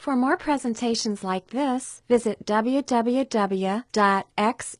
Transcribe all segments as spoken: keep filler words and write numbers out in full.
For more presentations like this, visit w w w dot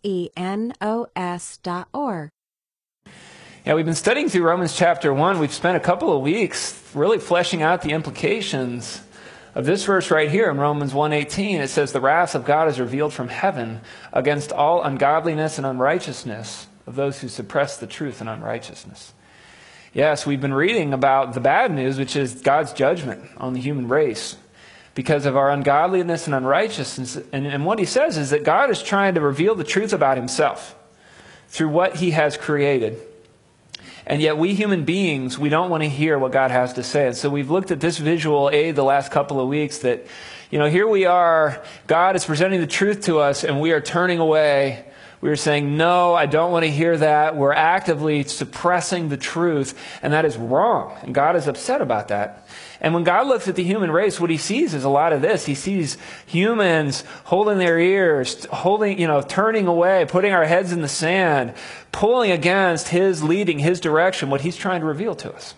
xenos dot org. Yeah, we've been studying through Romans chapter one. We've spent a couple of weeks really fleshing out the implications of this verse right here in Romans one eighteen. It says, "The wrath of God is revealed from heaven against all ungodliness and unrighteousness of those who suppress the truth in unrighteousness." Yes, we've been reading about the bad news, which is God's judgment on the human race because of our ungodliness and unrighteousness. And, and what he says is that God is trying to reveal the truth about himself through what he has created. And yet we human beings, we don't want to hear what God has to say. And so we've looked at this visual aid the last couple of weeks that, you know, here we are, God is presenting the truth to us and we are turning away. We are saying, no, I don't want to hear that. We're actively suppressing the truth, and that is wrong. And God is upset about that. And when God looks at the human race, what he sees is a lot of this. He sees humans holding their ears, holding, you know, turning away, putting our heads in the sand, pulling against his leading, his direction, what he's trying to reveal to us.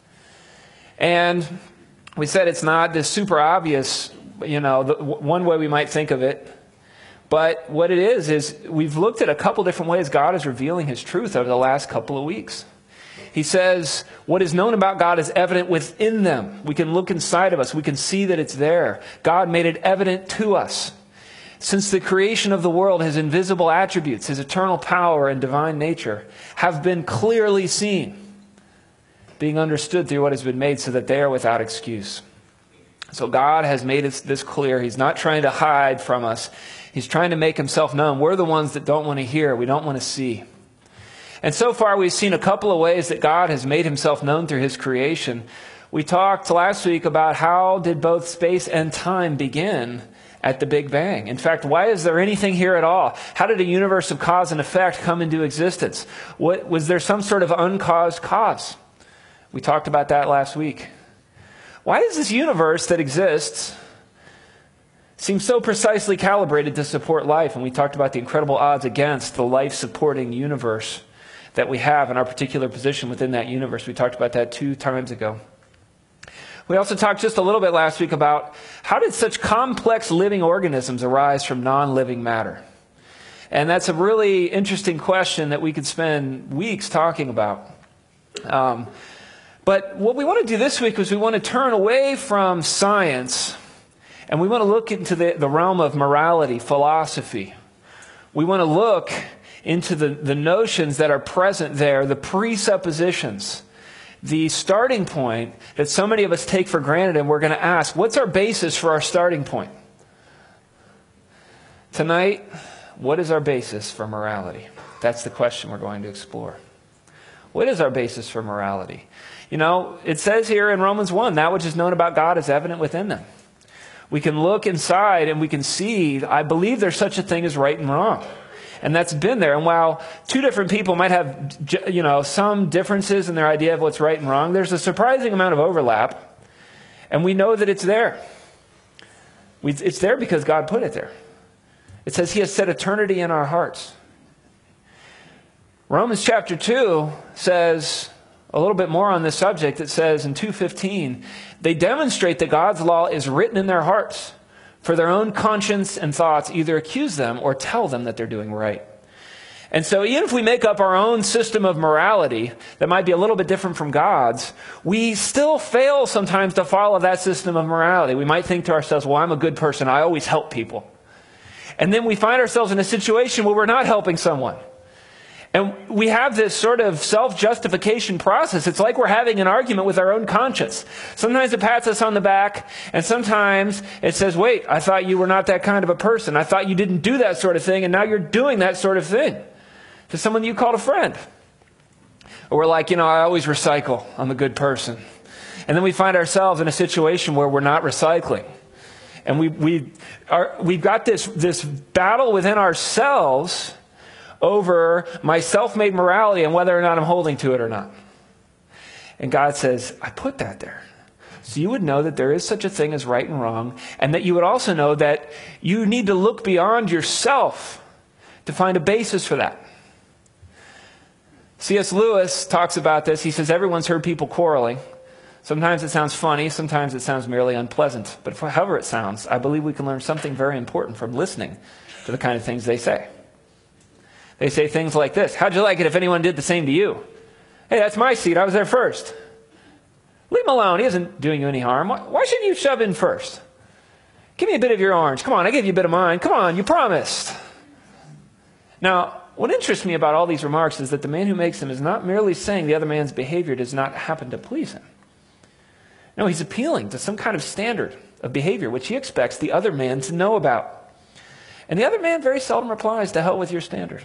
And we said it's not this super obvious, you know, the, one way we might think of it. But what it is, is we've looked at a couple different ways God is revealing his truth over the last couple of weeks. He says, what is known about God is evident within them. We can look inside of us. We can see that it's there. God made it evident to us. Since the creation of the world, his invisible attributes, his eternal power and divine nature have been clearly seen, being understood through what has been made so that they are without excuse. So God has made it this clear. He's not trying to hide from us. He's trying to make himself known. We're the ones that don't want to hear. We don't want to see. And so far, we've seen a couple of ways that God has made himself known through his creation. We talked last week about how did both space and time begin at the Big Bang. In fact, why is there anything here at all? How did a universe of cause and effect come into existence? What, was there some sort of uncaused cause? We talked about that last week. Why does this universe that exists seem so precisely calibrated to support life? And we talked about the incredible odds against the life-supporting universe that we have in our particular position within that universe. We talked about that two times ago. We also talked just a little bit last week about how did such complex living organisms arise from non-living matter? And that's a really interesting question that we could spend weeks talking about. Um, but what we want to do this week is we want to turn away from science and we want to look into the, the realm of morality, philosophy. We want to look into the, the notions that are present there, the presuppositions, the starting point that so many of us take for granted, and we're going to ask, what's our basis for our starting point? Tonight, what is our basis for morality? That's the question we're going to explore. What is our basis for morality? You know, it says here in Romans one, that which is known about God is evident within them. We can look inside and we can see, I believe there's such a thing as right and wrong. And that's been there. And while two different people might have, you know, some differences in their idea of what's right and wrong, there's a surprising amount of overlap. And we know that it's there. We, it's there because God put it there. It says he has set eternity in our hearts. Romans chapter two says a little bit more on this subject. It says in two fifteen, they demonstrate that God's law is written in their hearts, for their own conscience and thoughts either accuse them or tell them that they're doing right. And so even if we make up our own system of morality that might be a little bit different from God's, we still fail sometimes to follow that system of morality. We might think to ourselves, well, I'm a good person. I always help people. And then we find ourselves in a situation where we're not helping someone. And we have this sort of self-justification process. It's like we're having an argument with our own conscience. Sometimes it pats us on the back, and sometimes it says, wait, I thought you were not that kind of a person. I thought you didn't do that sort of thing, and now you're doing that sort of thing to someone you called a friend. Or we're like, you know, I always recycle. I'm a good person. And then we find ourselves in a situation where we're not recycling. And we, we are, we've got this, this battle within ourselves over my self-made morality and whether or not I'm holding to it or not. And God says, I put that there. So you would know that there is such a thing as right and wrong, and that you would also know that you need to look beyond yourself to find a basis for that. C S Lewis talks about this. He says, everyone's heard people quarreling. Sometimes it sounds funny, sometimes it sounds merely unpleasant. But for however it sounds, I believe we can learn something very important from listening to the kind of things they say. They say things like this: how'd you like it if anyone did the same to you? Hey, that's my seat, I was there first. Leave him alone, he isn't doing you any harm. Why, why shouldn't you shove in first? Give me a bit of your orange. Come on, I gave you a bit of mine. Come on, you promised. Now, what interests me about all these remarks is that the man who makes them is not merely saying the other man's behavior does not happen to please him. No, he's appealing to some kind of standard of behavior which he expects the other man to know about. And the other man very seldom replies, to hell with your standard.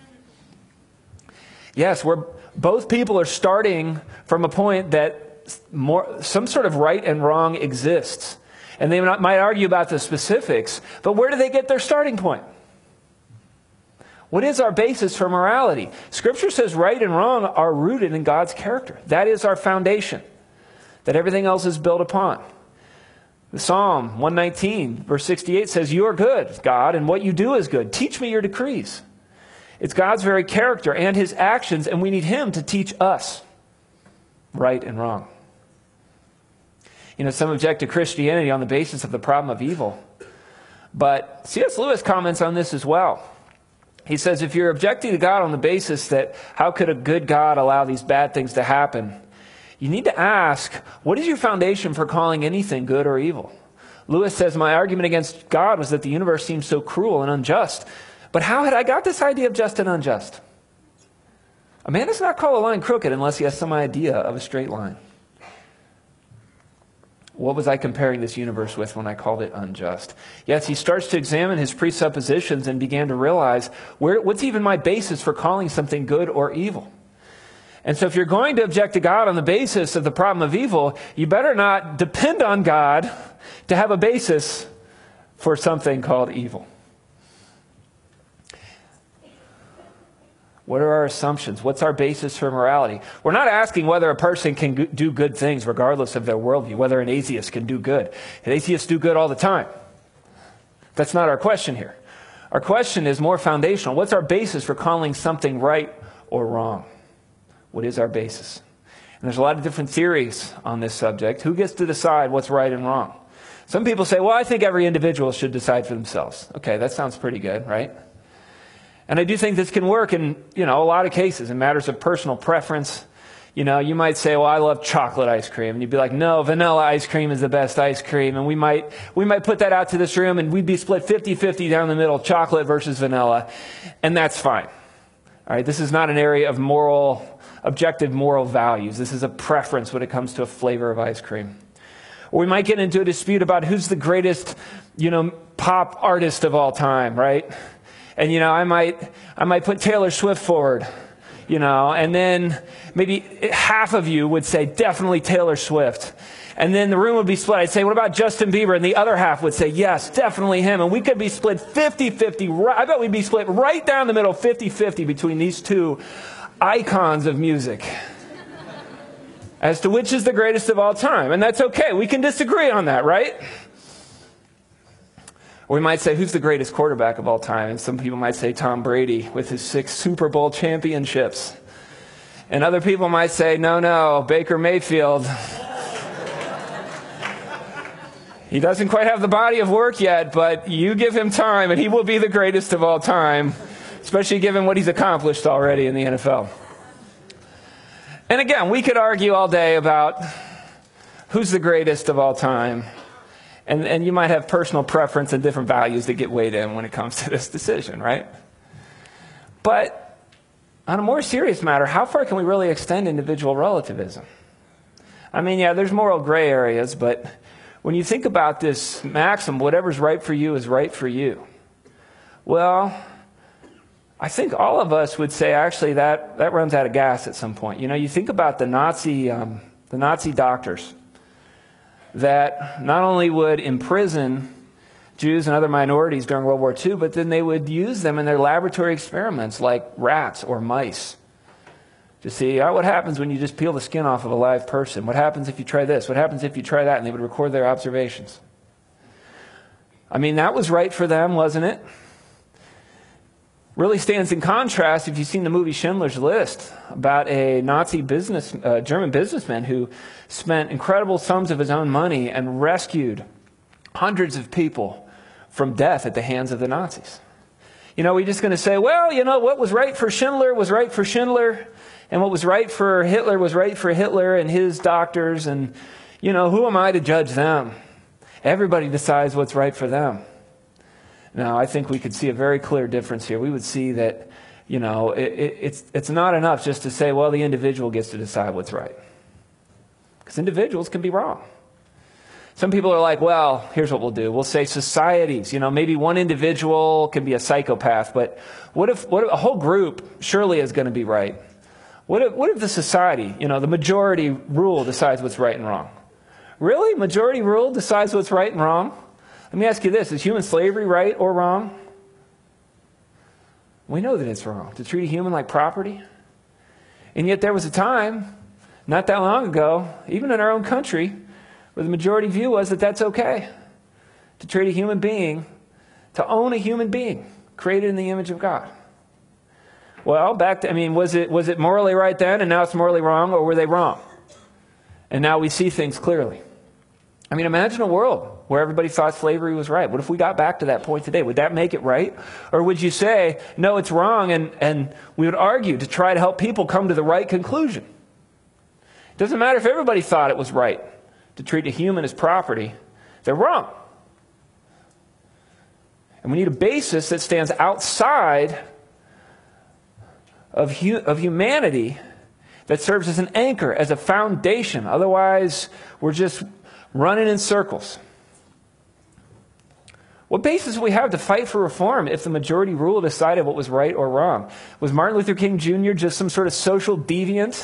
Yes, we're, both people are starting from a point that more, some sort of right and wrong exists. And they might argue about the specifics, but where do they get their starting point? What is our basis for morality? Scripture says right and wrong are rooted in God's character. That is our foundation that everything else is built upon. The Psalm one nineteen, verse sixty-eight says, you are good, God, and what you do is good. Teach me your decrees. It's God's very character and his actions, and we need him to teach us right and wrong. You know, some object to Christianity on the basis of the problem of evil. But C S Lewis comments on this as well. He says, if you're objecting to God on the basis that how could a good God allow these bad things to happen, you need to ask, what is your foundation for calling anything good or evil? Lewis says, my argument against God was that the universe seems so cruel and unjust. But how had I got this idea of just and unjust? A man does not call a line crooked unless he has some idea of a straight line. What was I comparing this universe with when I called it unjust? Yes, he starts to examine his presuppositions and began to realize, where, what's even my basis for calling something good or evil? And so if you're going to object to God on the basis of the problem of evil, you better not depend on God to have a basis for something called evil. What are our assumptions? What's our basis for morality? We're not asking whether a person can do good things regardless of their worldview, whether an atheist can do good. And atheists do good all the time. That's not our question here. Our question is more foundational. What's our basis for calling something right or wrong? What is our basis? And there's a lot of different theories on this subject. Who gets to decide what's right and wrong? Some people say, well, I think every individual should decide for themselves. Okay, that sounds pretty good, right? And I do think this can work in, you know, a lot of cases in matters of personal preference. You know, you might say, well, I love chocolate ice cream. And you'd be like, no, vanilla ice cream is the best ice cream. And we might we might put that out to this room and we'd be split fifty-fifty down the middle, chocolate versus vanilla. And that's fine. All right, this is not an area of moral, objective moral values. This is a preference when it comes to a flavor of ice cream. Or we might get into a dispute about who's the greatest, you know, pop artist of all time, right? And, you know, I might I might put Taylor Swift forward, you know, and then maybe half of you would say definitely Taylor Swift. And then the room would be split. I'd say, what about Justin Bieber? And the other half would say, yes, definitely him. And we could be split fifty-fifty. I bet we'd be split right down the middle, fifty-fifty between these two icons of music as to which is the greatest of all time. And that's okay. We can disagree on that, right? Or we might say, who's the greatest quarterback of all time? And some people might say Tom Brady with his six Super Bowl championships. And other people might say, no, no, Baker Mayfield. He doesn't quite have the body of work yet, but you give him time and he will be the greatest of all time, especially given what he's accomplished already in the N F L. And again, we could argue all day about who's the greatest of all time. And, and you might have personal preference and different values that get weighed in when it comes to this decision, right? But on a more serious matter, how far can we really extend individual relativism? I mean, yeah, there's moral gray areas, but when you think about this maxim, whatever's right for you is right for you. Well, I think all of us would say actually that, that runs out of gas at some point. You know, you think about the Nazi, um, the Nazi doctors that not only would imprison Jews and other minorities during World War Two, but then they would use them in their laboratory experiments like rats or mice to see oh, what happens when you just peel the skin off of a live person. What happens if you try this? What happens if you try that? And they would record their observations. I mean, that was right for them, wasn't it? really stands in contrast if you've seen the movie Schindler's List, about a Nazi business, uh, German businessman who spent incredible sums of his own money and rescued hundreds of people from death at the hands of the Nazis. You know, we're just going to say, well, you know, what was right for Schindler was right for Schindler, and what was right for Hitler was right for Hitler and his doctors, and, you know, who am I to judge them? Everybody decides what's right for them. Now, I think we could see a very clear difference here. We would see that, you know, it, it, it's, it's not enough just to say, well, the individual gets to decide what's right. Because individuals can be wrong. Some people are like, well, here's what we'll do. We'll say societies, you know, maybe one individual can be a psychopath, but what if, what if a whole group surely is going to be right? What if, what if the society, you know, the majority rule decides what's right and wrong? Really? Majority rule decides what's right and wrong? Let me ask you this. Is human slavery right or wrong? We know that it's wrong. To treat a human like property. And yet there was a time, not that long ago, even in our own country, where the majority view was that that's okay. To treat a human being, to own a human being, created in the image of God. Well, back to, I mean, was it, was it morally right then and now it's morally wrong, or were they wrong? And now we see things clearly. I mean, imagine a world where everybody thought slavery was right. What if we got back to that point today? Would that make it right? Or would you say, no, it's wrong, and, and we would argue to try to help people come to the right conclusion? It doesn't matter if everybody thought it was right to treat a human as property. They're wrong. And we need a basis that stands outside of, hu- of humanity, that serves as an anchor, as a foundation. Otherwise, we're just running in circles. What basis do we have to fight for reform if the majority rule decided what was right or wrong? Was Martin Luther King Junior just some sort of social deviant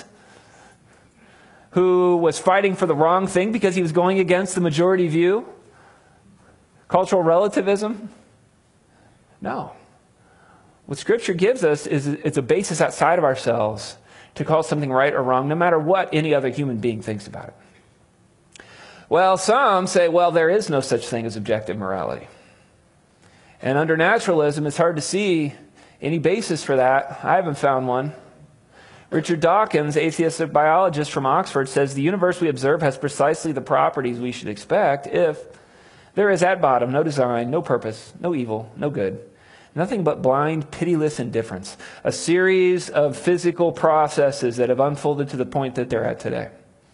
who was fighting for the wrong thing because he was going against the majority view? Cultural relativism? No. What Scripture gives us is it's a basis outside of ourselves to call something right or wrong, no matter what any other human being thinks about it. Well, some say, well, there is no such thing as objective morality. And under naturalism, it's hard to see any basis for that. I haven't found one. Richard Dawkins, atheistic biologist from Oxford, says the universe we observe has precisely the properties we should expect if there is at bottom no design, no purpose, no evil, no good, nothing but blind, pitiless indifference, a series of physical processes that have unfolded to the point that they're at today.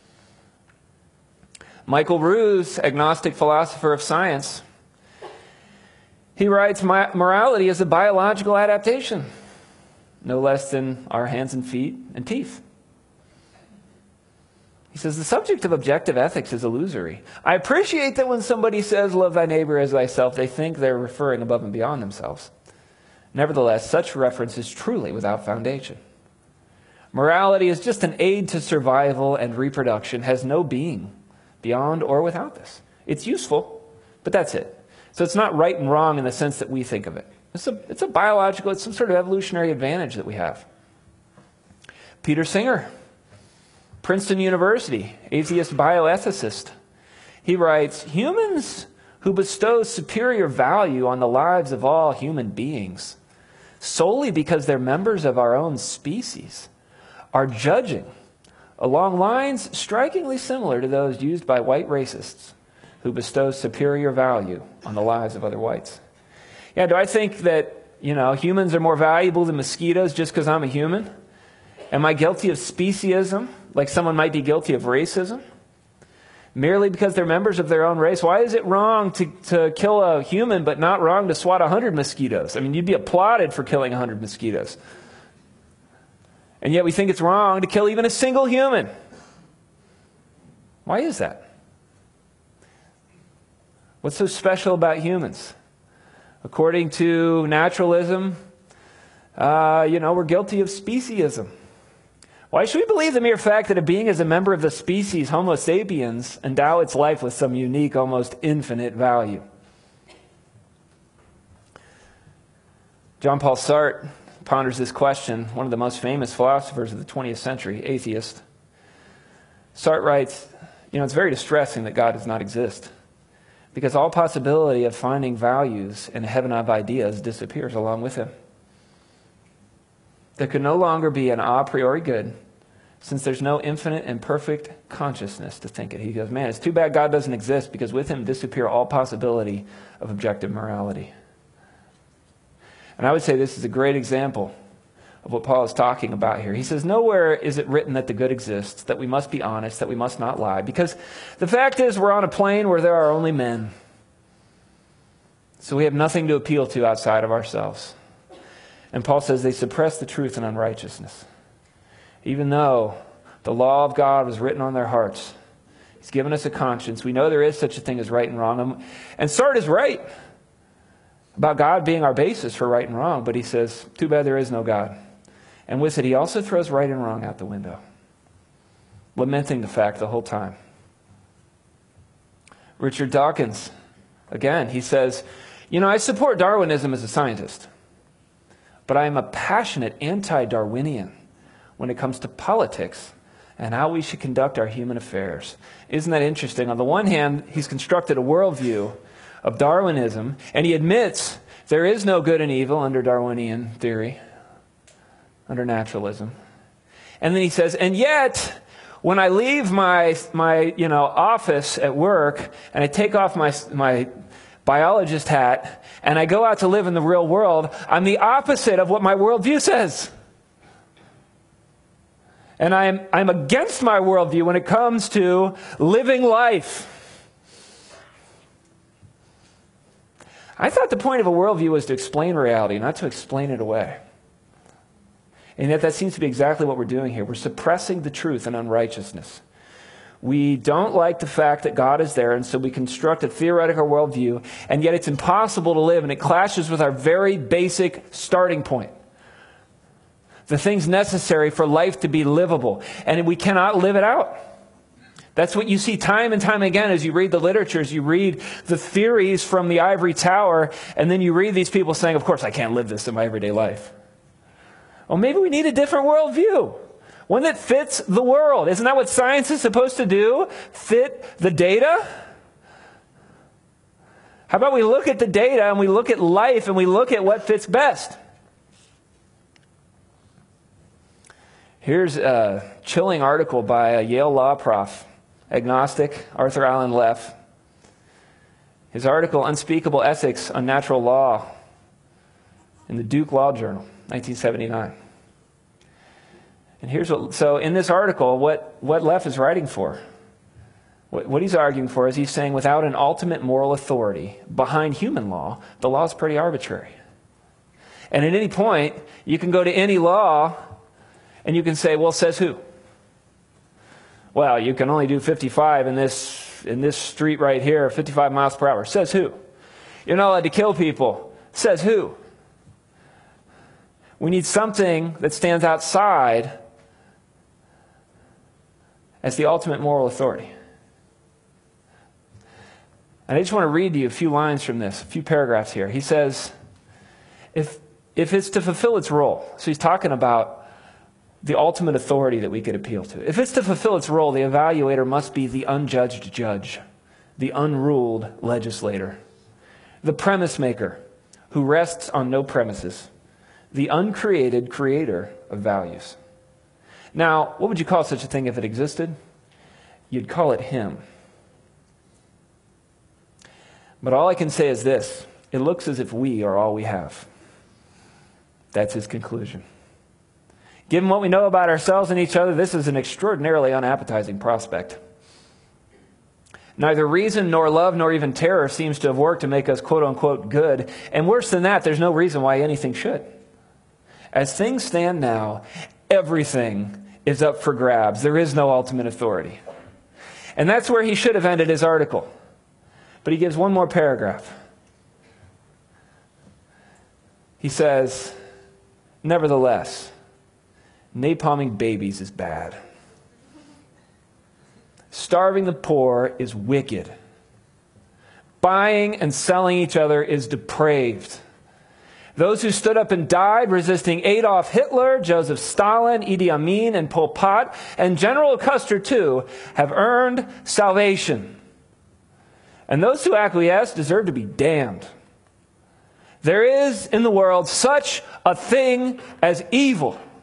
Michael Ruse, agnostic philosopher of science, he writes, morality is a biological adaptation, no less than our hands and feet and teeth. He says, the subject of objective ethics is illusory. I appreciate that when somebody says, love thy neighbor as thyself, they think they're referring above and beyond themselves. Nevertheless, such reference is truly without foundation. Morality is just an aid to survival and reproduction, has no being beyond or without this. It's useful, but that's it. So it's not right and wrong in the sense that we think of it. It's a, it's a biological, it's some sort of evolutionary advantage that we have. Peter Singer, Princeton University, atheist bioethicist. He writes, humans who bestow superior value on the lives of all human beings solely because they're members of our own species are judging along lines strikingly similar to those used by white racists who bestow superior value on the lives of other whites. Yeah, do I think that, you know, humans are more valuable than mosquitoes just because I'm a human? Am I guilty of speciesism, like someone might be guilty of racism? Merely because they're members of their own race? Why is it wrong to, to kill a human but not wrong to swat one hundred mosquitoes? I mean, you'd be applauded for killing one hundred mosquitoes. And yet we think it's wrong to kill even a single human. Why is that? What's so special about humans? According to naturalism, uh, you know, we're guilty of speciesism. Why should we believe the mere fact that a being is a member of the species Homo sapiens endow its life with some unique, almost infinite value? John Paul Sartre ponders this question, one of the most famous philosophers of the twentieth century, atheist. Sartre writes, you know, it's very distressing that God does not exist, because all possibility of finding values in a heaven of ideas disappears along with him. There could no longer be an a priori good, since there's no infinite and perfect consciousness to think it. He goes, man, it's too bad God doesn't exist, because with him disappear all possibility of objective morality. And I would say this is a great example of what Paul is talking about here. He says, nowhere is it written that the good exists, that we must be honest, that we must not lie. Because the fact is, we're on a plane where there are only men. So we have nothing to appeal to outside of ourselves. And Paul says they suppress the truth in unrighteousness. Even though the law of God was written on their hearts, he's given us a conscience. We know there is such a thing as right and wrong. And Sard is right about God being our basis for right and wrong. But he says, too bad there is no God. And with it, he also throws right and wrong out the window, lamenting the fact the whole time. Richard Dawkins, again, he says, you know, I support Darwinism as a scientist, but I am a passionate anti-Darwinian when it comes to politics and how we should conduct our human affairs. Isn't that interesting? On the one hand, he's constructed a worldview of Darwinism, and he admits there is no good and evil under Darwinian theory, under naturalism. And then he says, and yet, when I leave my, my you know, office at work, and I take off my, my biologist hat, and I go out to live in the real world, I'm the opposite of what my worldview says. And I'm, I'm against my worldview when it comes to living life. I thought the point of a worldview was to explain reality, not to explain it away. And yet that seems to be exactly what we're doing here. We're suppressing the truth in unrighteousness. We don't like the fact that God is there, and so we construct a theoretical worldview, and yet it's impossible to live, and it clashes with our very basic starting point. The things necessary for life to be livable, and we cannot live it out. That's what you see time and time again as you read the literatures, you read the theories from the ivory tower, and then you read these people saying, of course I can't live this in my everyday life. Well, maybe we need a different worldview. One that fits the world. Isn't that what science is supposed to do? Fit the data? How about we look at the data and we look at life and we look at what fits best? Here's a chilling article by a Yale law prof, agnostic, Arthur Allen Leff. His article, Unspeakable Ethics on Natural Law, in the Duke Law Journal, nineteen seventy-nine. And here's what, so in this article, what, what Leff is writing for, what, what he's arguing for is he's saying without an ultimate moral authority behind human law, the law is pretty arbitrary. And at any point, you can go to any law and you can say, well, says who? Well, you can only do fifty-five in this, in this street right here, fifty-five miles per hour. Says who? You're not allowed to kill people. Says who? We need something that stands outside as the ultimate moral authority. And I just want to read to you a few lines from this, a few paragraphs here. He says, if, if it's to fulfill its role, so he's talking about the ultimate authority that we could appeal to. If it's to fulfill its role, the evaluator must be the unjudged judge, the unruled legislator, the premise maker who rests on no premises, the uncreated creator of values. Now, what would you call such a thing if it existed? You'd call it him. But all I can say is this: it looks as if we are all we have. That's his conclusion. Given what we know about ourselves and each other, this is an extraordinarily unappetizing prospect. Neither reason nor love nor even terror seems to have worked to make us quote-unquote good. And worse than that, there's no reason why anything should. As things stand now, everything is up for grabs. There is no ultimate authority. And that's where he should have ended his article. But he gives one more paragraph. He says, nevertheless, napalming babies is bad. Starving the poor is wicked. Buying and selling each other is depraved. Those who stood up and died resisting Adolf Hitler, Joseph Stalin, Idi Amin, and Pol Pot, and General Custer too, have earned salvation. And those who acquiesce deserve to be damned. There is in the world such a thing as evil.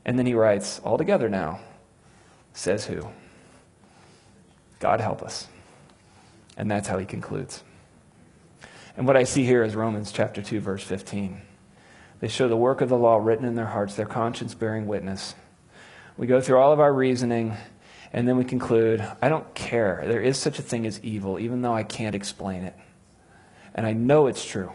And then he writes, all together now, says who? God help us. And that's how he concludes. And what I see here is Romans chapter two, verse fifteen. They show the work of the law written in their hearts, their conscience bearing witness. We go through all of our reasoning, and then we conclude, I don't care. There is such a thing as evil, even though I can't explain it. And I know it's true.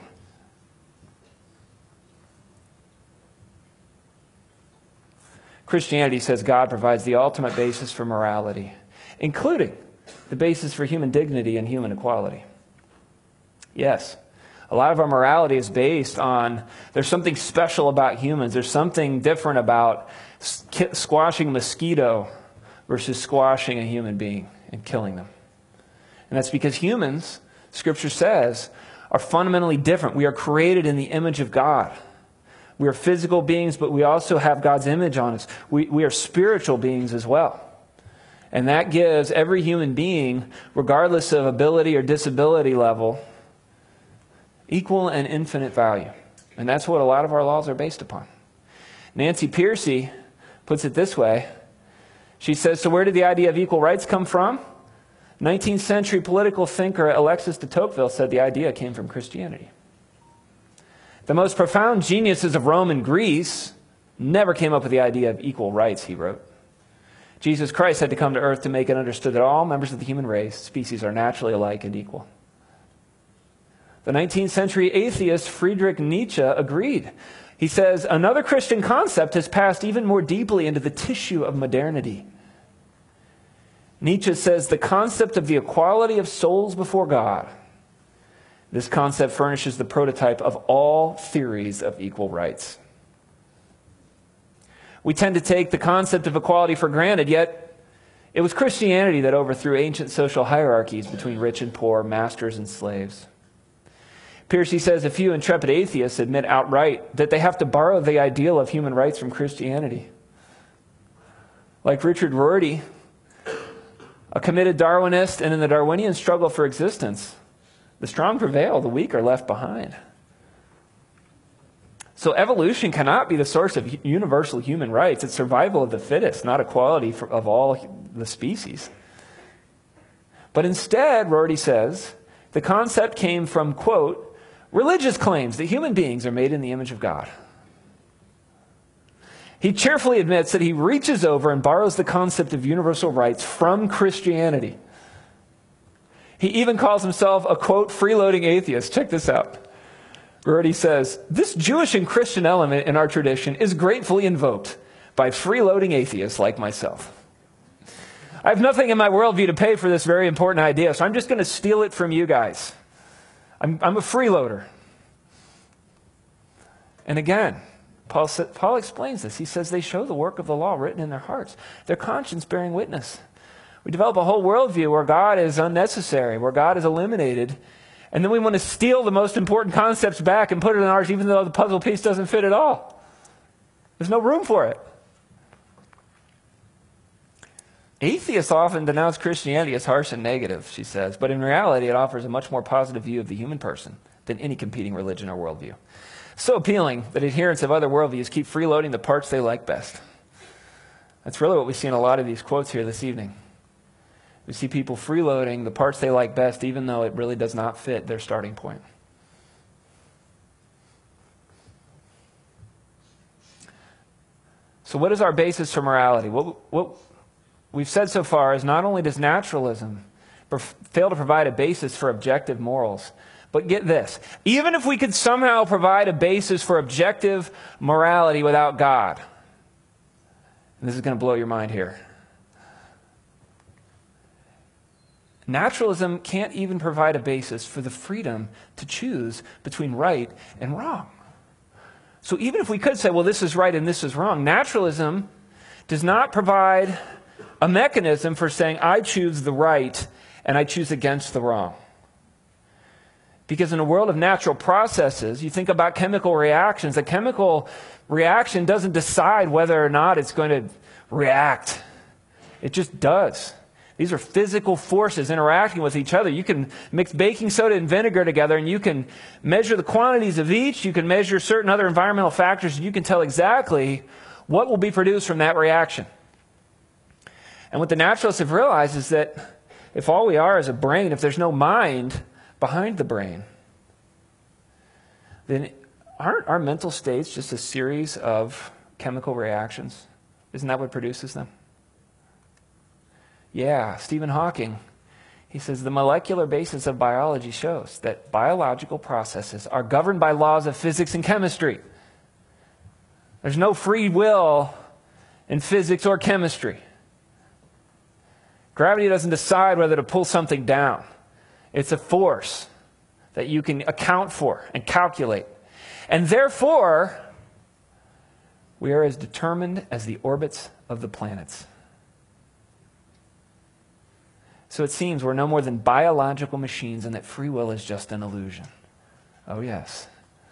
Christianity says God provides the ultimate basis for morality, including the basis for human dignity and human equality. Yes, a lot of our morality is based on there's something special about humans. There's something different about squashing a mosquito versus squashing a human being and killing them. And that's because humans, Scripture says, are fundamentally different. We are created in the image of God. We are physical beings, but we also have God's image on us. We, we are spiritual beings as well. And that gives every human being, regardless of ability or disability level, equal and infinite value. And that's what a lot of our laws are based upon. Nancy Pearcey puts it this way. She says, so where did the idea of equal rights come from? nineteenth century political thinker Alexis de Tocqueville said the idea came from Christianity. The most profound geniuses of Rome and Greece never came up with the idea of equal rights, he wrote. Jesus Christ had to come to earth to make it understood that all members of the human race, species, are naturally alike and equal. The nineteenth century atheist Friedrich Nietzsche agreed. He says, another Christian concept has passed even more deeply into the tissue of modernity. Nietzsche says the concept of the equality of souls before God. This concept furnishes the prototype of all theories of equal rights. We tend to take the concept of equality for granted, yet it was Christianity that overthrew ancient social hierarchies between rich and poor, masters and slaves. Pearcey says a few intrepid atheists admit outright that they have to borrow the ideal of human rights from Christianity. Like Richard Rorty, a committed Darwinist, and in the Darwinian struggle for existence, the strong prevail, the weak are left behind. So evolution cannot be the source of universal human rights. It's survival of the fittest, not equality for, of all the species. But instead, Rorty says, the concept came from, quote, religious claims that human beings are made in the image of God. He cheerfully admits that he reaches over and borrows the concept of universal rights from Christianity. He even calls himself a, quote, freeloading atheist. Check this out. Rorty says, this Jewish and Christian element in our tradition is gratefully invoked by freeloading atheists like myself. I have nothing in my worldview to pay for this very important idea, so I'm just going to steal it from you guys. I'm, I'm a freeloader. And again, Paul, Paul explains this. He says they show the work of the law written in their hearts, their conscience bearing witness. We develop a whole worldview where God is unnecessary, where God is eliminated, and then we want to steal the most important concepts back and put it in ours, even though the puzzle piece doesn't fit at all. There's no room for it. Atheists often denounce Christianity as harsh and negative, she says, but in reality it offers a much more positive view of the human person than any competing religion or worldview. So appealing that adherents of other worldviews keep freeloading the parts they like best. That's really what we see in a lot of these quotes here this evening. We see people freeloading the parts they like best, even though it really does not fit their starting point. So what is our basis for morality? What, what we've said so far is not only does naturalism fail to provide a basis for objective morals, but get this, even if we could somehow provide a basis for objective morality without God, and this is going to blow your mind here, naturalism can't even provide a basis for the freedom to choose between right and wrong. So even if we could say, well, this is right and this is wrong, naturalism does not provide a mechanism for saying, I choose the right and I choose against the wrong. Because in a world of natural processes, you think about chemical reactions. A chemical reaction doesn't decide whether or not it's going to react. It just does. These are physical forces interacting with each other. You can mix baking soda and vinegar together, and you can measure the quantities of each. You can measure certain other environmental factors, and you can tell exactly what will be produced from that reaction? And what the naturalists have realized is that if all we are is a brain, if there's no mind behind the brain, then aren't our mental states just a series of chemical reactions? Isn't that what produces them? Yeah, Stephen Hawking, he says the molecular basis of biology shows that biological processes are governed by laws of physics and chemistry. There's no free will in physics or chemistry. Gravity doesn't decide whether to pull something down. It's a force that you can account for and calculate. And therefore, we are as determined as the orbits of the planets. So it seems we're no more than biological machines and that free will is just an illusion. Oh, yes.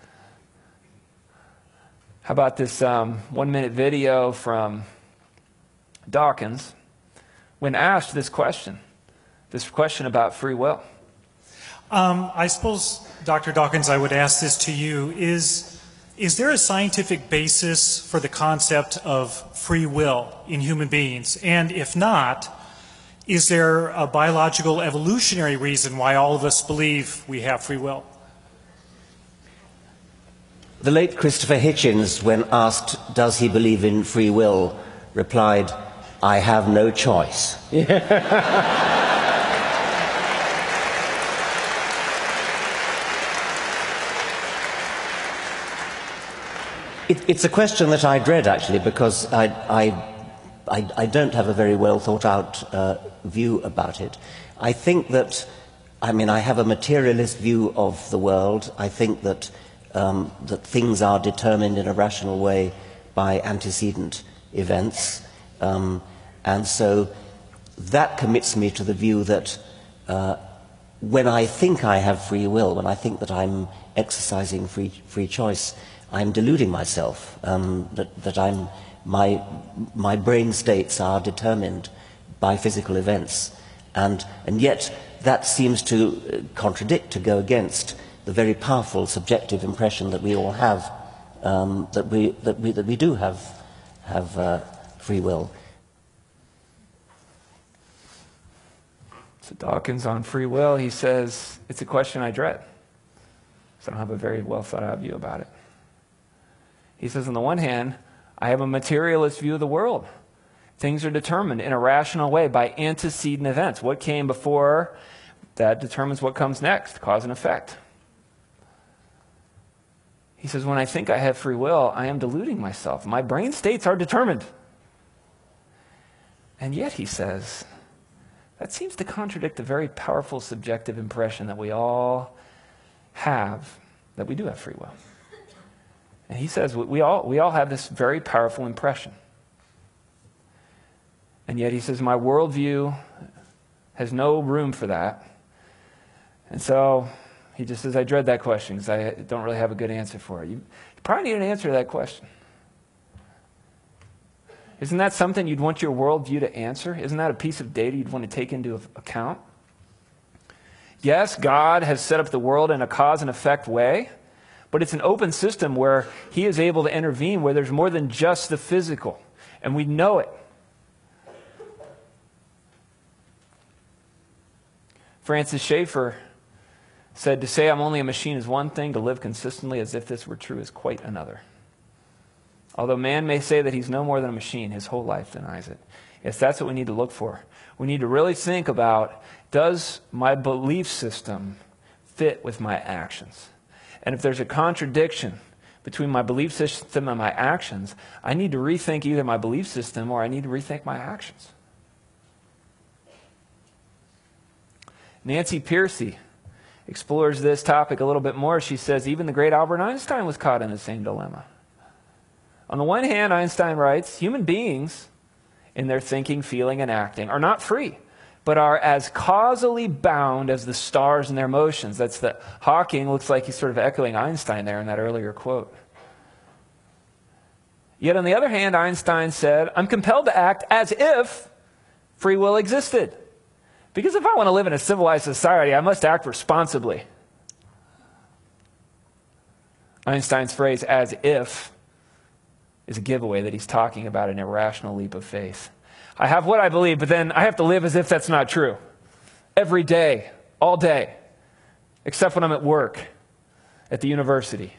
How about this um, one-minute video from Dawkins when asked this question, this question about free will? Um, I suppose, Doctor Dawkins, I would ask this to you. Is, is there a scientific basis for the concept of free will in human beings? And if not, is there a biological evolutionary reason why all of us believe we have free will? The late Christopher Hitchens, when asked, does he believe in free will, replied, I have no choice. It, it's a question that I dread, actually, because I, I, I, I don't have a very well thought out uh, view about it. I think that, I mean, I have a materialist view of the world. I think that, um, that things are determined in a rational way by antecedent events. Um, and so that commits me to the view that uh, when I think I have free will, when I think that I'm exercising free, free choice, I'm deluding myself, um, that, that I'm, my, my brain states are determined by physical events. And, and yet that seems to contradict, to go against the very powerful subjective impression that we all have, um, that, we, that, we, that we do have, have uh, free will. So Dawkins on free will, he says, it's a question I dread. So I don't have a very well thought out view about it. He says, on the one hand, I have a materialist view of the world. Things are determined in a rational way by antecedent events. What came before, that determines what comes next, cause and effect. He says, when I think I have free will, I am deluding myself. My brain states are determined. And yet, he says, that seems to contradict the very powerful subjective impression that we all have, that we do have free will. And he says we all, we all have this very powerful impression. And yet he says my worldview has no room for that. And so he just says, I dread that question because I don't really have a good answer for it. You, you probably need an answer to that question. Isn't that something you'd want your worldview to answer? Isn't that a piece of data you'd want to take into account? Yes, God has set up the world in a cause and effect way, but it's an open system where he is able to intervene where there's more than just the physical, and we know it. Francis Schaeffer said, to say I'm only a machine is one thing, to live consistently as if this were true is quite another. Although man may say that he's no more than a machine, his whole life denies it. Yes, that's what we need to look for. We need to really think about, does my belief system fit with my actions? And if there's a contradiction between my belief system and my actions, I need to rethink either my belief system or I need to rethink my actions. Nancy Pearcey explores this topic a little bit more. She says even the great Albert Einstein was caught in the same dilemma. On the one hand, Einstein writes, human beings in their thinking, feeling, and acting are not free, but are as causally bound as the stars in their motions. That's the Hawking looks like he's sort of echoing Einstein there in that earlier quote. Yet on the other hand, Einstein said, I'm compelled to act as if free will existed. Because if I want to live in a civilized society, I must act responsibly. Einstein's phrase, as if, is a giveaway that he's talking about an irrational leap of faith. I have what I believe, but then I have to live as if that's not true. Every day, all day, except when I'm at work, at the university.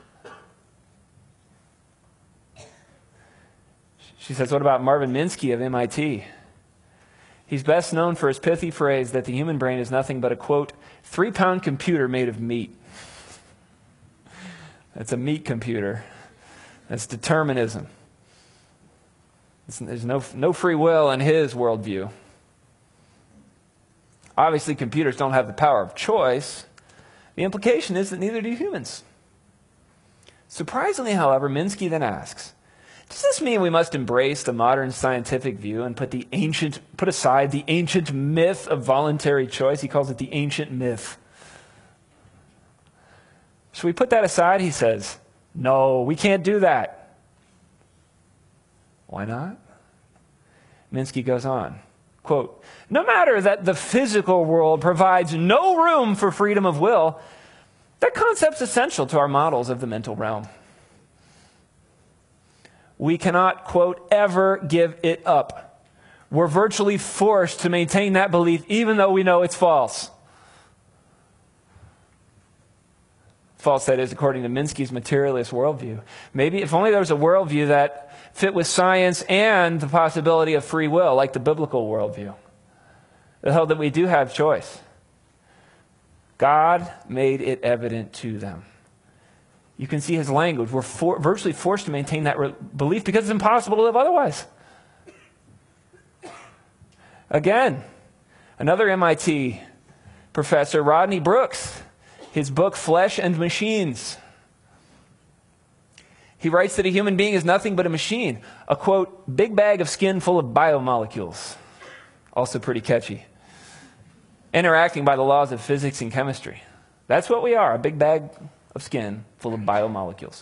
She says, what about Marvin Minsky of M I T? He's best known for his pithy phrase that the human brain is nothing but a, quote, three-pound computer made of meat. That's a meat computer. That's determinism. It's, there's no, no free will in his worldview. Obviously, computers don't have the power of choice. The implication is that neither do humans. Surprisingly, however, Minsky then asks, does this mean we must embrace the modern scientific view and put the ancient, put aside the ancient myth of voluntary choice? He calls it the ancient myth. Should we put that aside? He says, no, we can't do that. Why not? Minsky goes on, quote, no matter that the physical world provides no room for freedom of will, that concept's essential to our models of the mental realm. We cannot, quote, ever give it up. We're virtually forced to maintain that belief even though we know it's false. False, that is, according to Minsky's materialist worldview. Maybe if only there was a worldview that fit with science and the possibility of free will, like the biblical worldview, that held that we do have choice. God made it evident to them. You can see his language. We're for, virtually forced to maintain that re- belief because it's impossible to live otherwise. Again, another M I T professor, Rodney Brooks, his book, Flesh and Machines. He writes that a human being is nothing but a machine, a, quote, big bag of skin full of biomolecules. Also pretty catchy. Interacting by the laws of physics and chemistry. That's what we are, a big bag of skin full of biomolecules.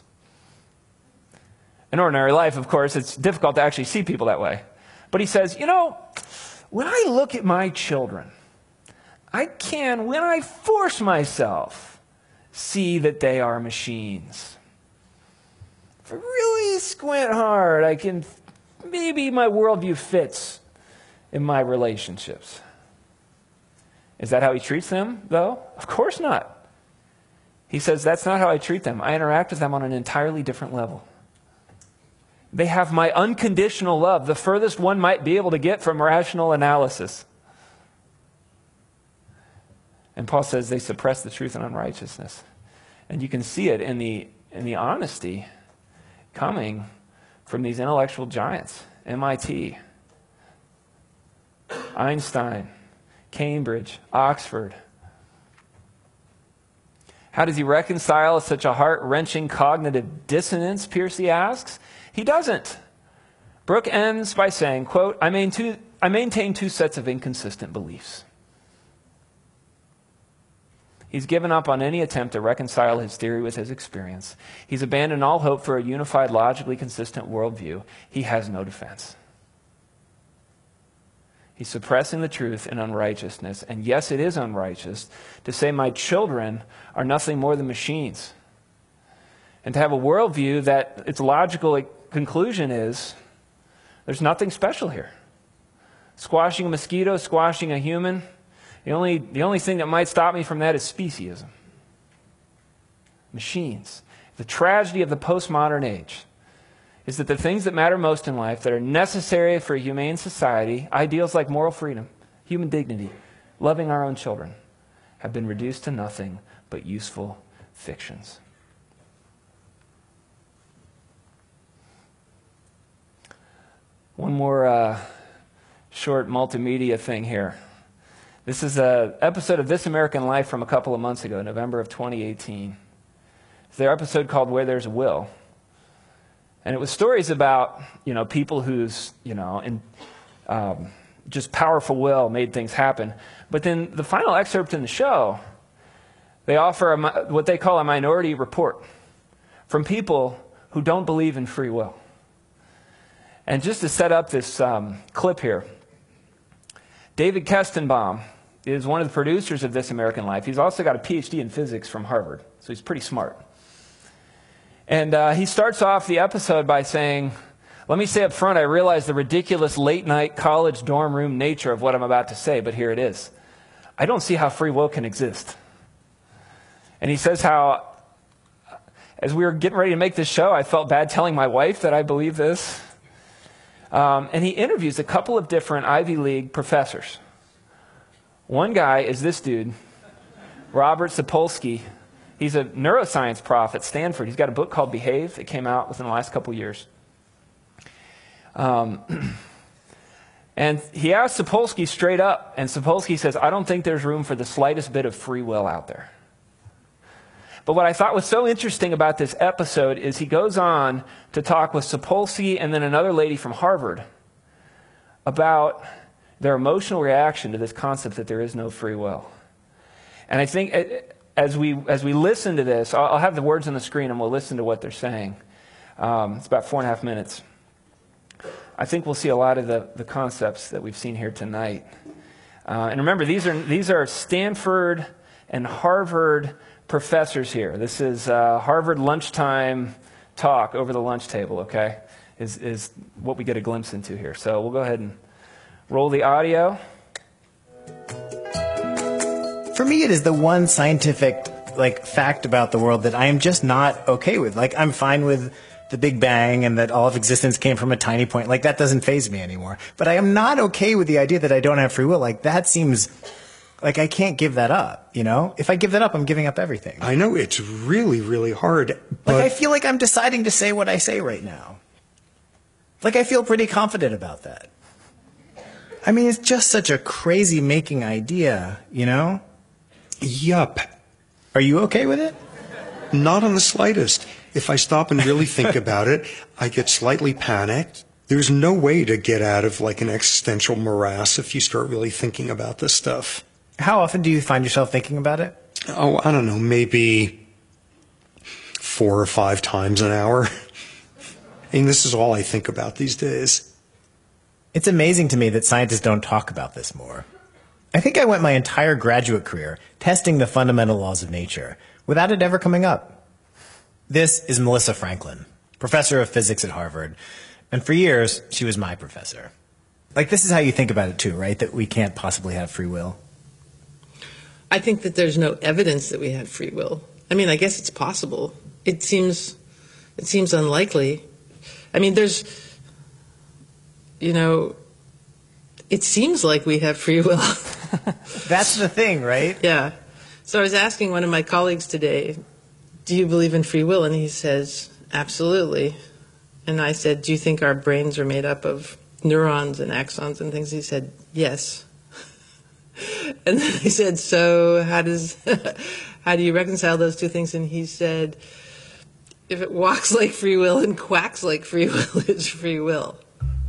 In ordinary life, of course, it's difficult to actually see people that way. But he says, you know, when I look at my children, I can, when I force myself, see that they are machines. If I really squint hard, I can, maybe my worldview fits in my relationships. Is that how he treats them, though? Of course not. He says, that's not how I treat them. I interact with them on an entirely different level. They have my unconditional love, the furthest one might be able to get from rational analysis. And Paul says they suppress the truth and unrighteousness. And you can see it in the, in the honesty coming from these intellectual giants. M I T, Einstein, Cambridge, Oxford. How does he reconcile such a heart-wrenching cognitive dissonance, Piercy asks? He doesn't. Brooke ends by saying, quote, I maintain two, I maintain two sets of inconsistent beliefs. He's given up on any attempt to reconcile his theory with his experience. He's abandoned all hope for a unified, logically consistent worldview. He has no defense. He's suppressing the truth in unrighteousness. And yes, it is unrighteous to say my children are nothing more than machines. And to have a worldview that its logical conclusion is there's nothing special here. Squashing a mosquito, squashing a human, the only, the only thing that might stop me from that is speciesism. Machines. The tragedy of the postmodern age is that the things that matter most in life, that are necessary for a humane society, ideals like moral freedom, human dignity, loving our own children, have been reduced to nothing but useful fictions. One more uh, short multimedia thing here. This is an episode of This American Life from a couple of months ago, November of twenty eighteen. It's their episode called Where There's a Will. And it was stories about, you know, people whose, you know, in, um, just powerful will made things happen. But then the final excerpt in the show, they offer a, what they call a minority report from people who don't believe in free will. And just to set up this um, clip here, David Kestenbaum is one of the producers of This American Life. He's also got a P H D in physics from Harvard, so he's pretty smart. And uh, he starts off the episode by saying, let me say up front, I realize the ridiculous late-night college dorm room nature of what I'm about to say, but here it is. I don't see how free will can exist. And he says how, as we were getting ready to make this show, I felt bad telling my wife that I believe this. Um, and he interviews a couple of different Ivy League professors. One guy is this dude, Robert Sapolsky. He's a neuroscience prof at Stanford. He's got a book called Behave that came out within the last couple of years. Um, and he asked Sapolsky straight up, and Sapolsky says, I don't think there's room for the slightest bit of free will out there. But what I thought was so interesting about this episode is he goes on to talk with Sapolsky and then another lady from Harvard about their emotional reaction to this concept that there is no free will. And I think as we as we listen to this, I'll, I'll have the words on the screen and we'll listen to what they're saying. Um, it's about four and a half minutes. I think we'll see a lot of the, the concepts that we've seen here tonight. Uh, and remember, these are these are Stanford and Harvard professors here. This is uh, Harvard lunchtime talk over the lunch table, okay, is, is what we get a glimpse into here. So we'll go ahead and roll the audio. For me, it is the one scientific like fact about the world that I am just not okay with. Like, I'm fine with the Big Bang and that all of existence came from a tiny point. Like, that doesn't faze me anymore. But I am not okay with the idea that I don't have free will. Like, that seems like I can't give that up, you know? If I give that up, I'm giving up everything. I know it's really, really hard. But like, I feel like I'm deciding to say what I say right now. Like, I feel pretty confident about that. I mean, it's just such a crazy making idea, you know? Yup. Are you okay with it? Not in the slightest. If I stop and really think about it, I get slightly panicked. There's no way to get out of like an existential morass if you start really thinking about this stuff. How often do you find yourself thinking about it? Oh, I don't know, maybe four or five times an hour. I mean, this is all I think about these days. It's amazing to me that scientists don't talk about this more. I think I went my entire graduate career testing the fundamental laws of nature without it ever coming up. This is Melissa Franklin, professor of physics at Harvard. And for years, she was my professor. Like, this is how you think about it too, right? That we can't possibly have free will. I think that there's no evidence that we have free will. I mean, I guess it's possible. It seems, it seems unlikely. I mean, there's, you know, it seems like we have free will. That's the thing, right? Yeah. So I was asking one of my colleagues today, do you believe in free will? And he says, absolutely. And I said, do you think our brains are made up of neurons and axons and things? He said, yes. And then I said, so how does, how do you reconcile those two things? And he said, if it walks like free will and quacks like free will, it's free will.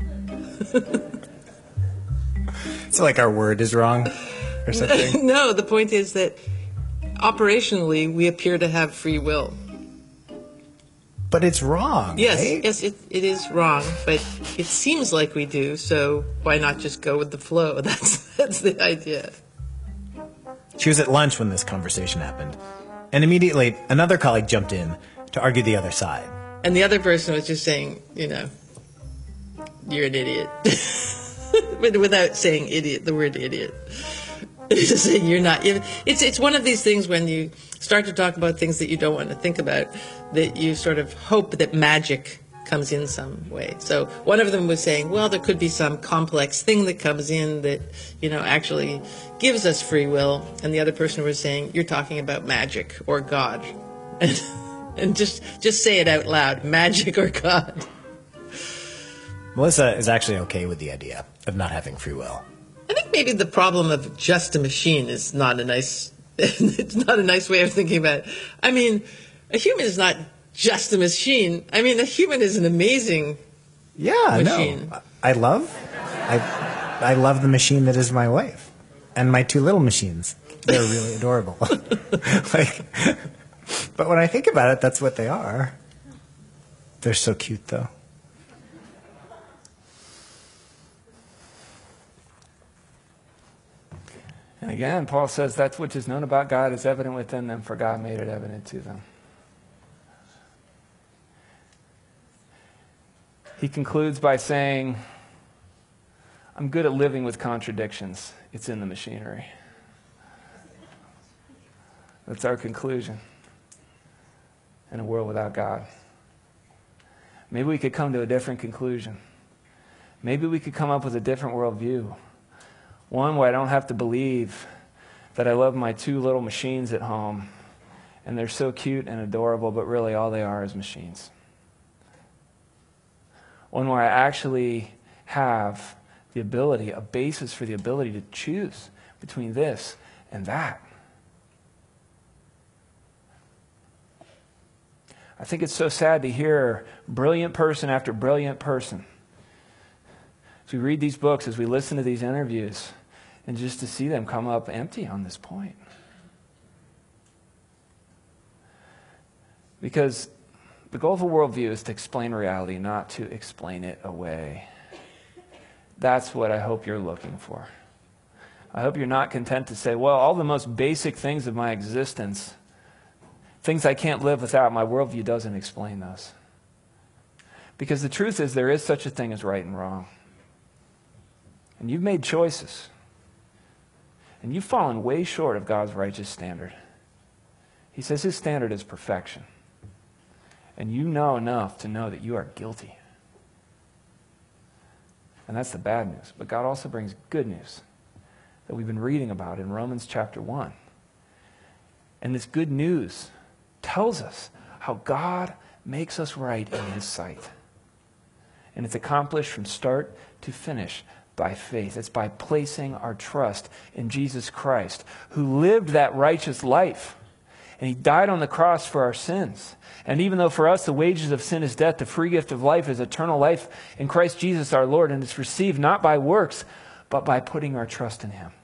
So like our word is wrong or something? No, the point is that operationally we appear to have free will. But it's wrong, Yes, right? yes, it, it is wrong, but it seems like we do, so why not just go with the flow? That's, that's the idea. She was at lunch when this conversation happened. And immediately, another colleague jumped in to argue the other side. And the other person was just saying, you know, you're an idiot. But without saying idiot, the word idiot. Just saying you're not. It's, it's one of these things when you start to talk about things that you don't want to think about, that you sort of hope that magic comes in some way. So one of them was saying, well, there could be some complex thing that comes in that, you know, actually gives us free will. And the other person was saying, you're talking about magic or God. And, and just, just say it out loud, magic or God. Melissa is actually okay with the idea of not having free will. I think maybe the problem of just a machine is not a nice, it's not a nice way of thinking about it. I mean, a human is not just a machine. I mean, a human is an amazing Yeah, machine. no. I love, I, I love the machine that is my wife and my two little machines. They're really adorable. Like, but when I think about it, that's what they are. They're so cute, though. And again, Paul says that which is known about God is evident within them, for God made it evident to them. he concludes by saying, I'm good at living with contradictions. It's in the machinery. That's our conclusion in a world without God. Maybe we could come to a different conclusion. Maybe we could come up with a different worldview. One where I don't have to believe that I love my two little machines at home and they're so cute and adorable, but really all they are is machines. One where I actually have the ability, a basis for the ability to choose between this and that. I think it's so sad to hear brilliant person after brilliant person, as we read these books, as we listen to these interviews, and just to see them come up empty on this point. Because the goal of a worldview is to explain reality, not to explain it away. That's what I hope you're looking for. I hope you're not content to say, well, all the most basic things of my existence, things I can't live without, my worldview doesn't explain those. Because the truth is there is such a thing as right and wrong. And you've made choices. And you've fallen way short of God's righteous standard. He says his standard is perfection. And you know enough to know that you are guilty. And that's the bad news. But God also brings good news that we've been reading about in Romans chapter one. And this good news tells us how God makes us right in his sight. And it's accomplished from start to finish by faith. It's by placing our trust in Jesus Christ, who lived that righteous life. And he died on the cross for our sins. And even though for us the wages of sin is death, the free gift of life is eternal life in Christ Jesus our Lord. And it's received not by works, but by putting our trust in him.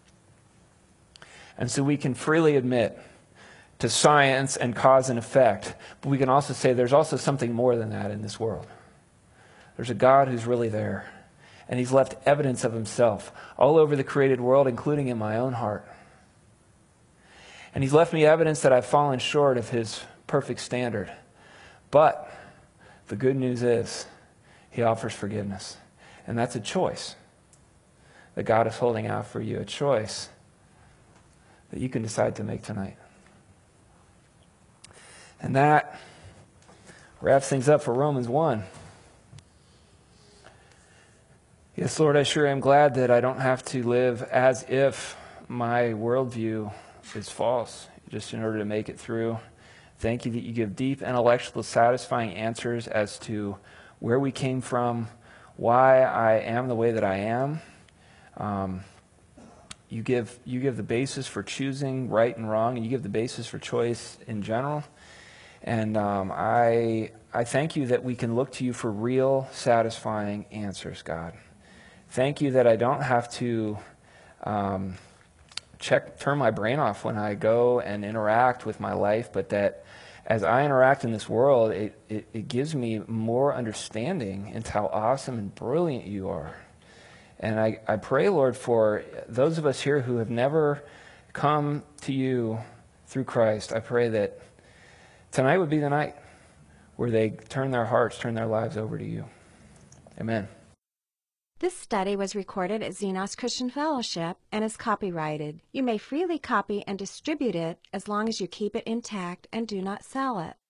And so we can freely admit to science and cause and effect. But we can also say there's also something more than that in this world. There's a God who's really there. And he's left evidence of himself all over the created world, including in my own heart. And he's left me evidence that I've fallen short of his perfect standard. But the good news is he offers forgiveness. And that's a choice that God is holding out for you, a choice that you can decide to make tonight. And that wraps things up for Romans one. Yes, Lord, I sure am glad that I don't have to live as if my worldview is false, just in order to make it through. Thank you that you give deep, intellectual, satisfying answers as to where we came from, why I am the way that I am. Um, you give you give the basis for choosing right and wrong, and you give the basis for choice in general. And um, I I thank you that we can look to you for real, satisfying answers, God. Thank you that I don't have to um, check, turn my brain off when I go and interact with my life, but that as I interact in this world, it, it, it gives me more understanding into how awesome and brilliant you are. And I, I pray, Lord, for those of us here who have never come to you through Christ, I pray that tonight would be the night where they turn their hearts, turn their lives over to you. Amen. This study was recorded at Xenos Christian Fellowship and is copyrighted. You may freely copy and distribute it as long as you keep it intact and do not sell it.